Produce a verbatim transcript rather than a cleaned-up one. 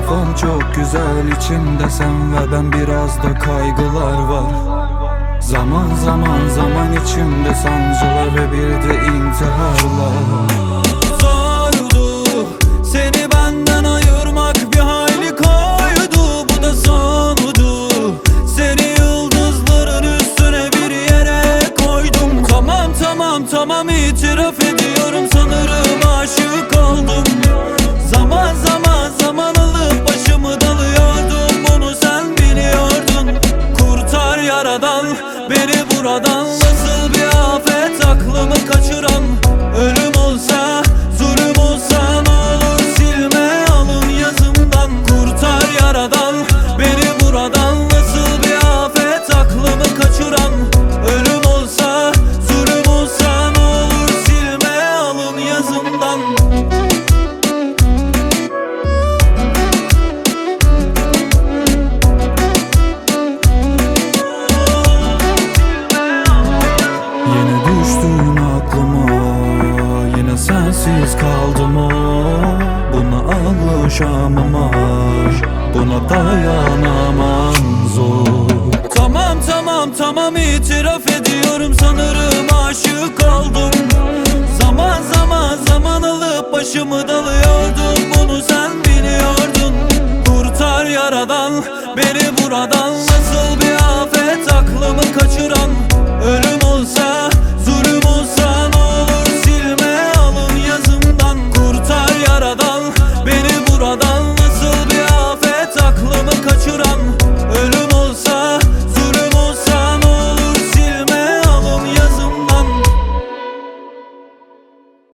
kafam çok güzel, içimde sen ve ben, biraz da kaygılar var. Zaman zaman zaman içimde sancılar ve bir de intiharlar. Zordu seni benden ayırmak, bir hayli koydu, bu da sondu. Seni yıldızların üstüne bir yere koydum. Tamam tamam tamam itiraf ediyorum, sanırım aşık oldum. Zaman zaman zaman alıp başımı dalıyordum, bunu sen biliyordun. Kurtar yaradan beni buradan, nasıl bir afet aklımı kaçıran. Ölüm olsa, zulüm olsa, ne olur silme alın yazımdan. Kurtar yaradan beni buradan, nasıl bir afet aklımı kaçıran. Ölüm olsa, zulüm olsa, ne olur silme alın yazımdan. Yine düştün aklıma, yine sensiz kaldım o. Buna alışamam, buna dayanamam, zor. Tamam tamam tamam itiraf ediyorum, sanırım aşık oldum. Zaman zaman zaman alıp başımı dalıyordum, bunu sen biliyordun. Kurtar yaradan beni buradan, nasıl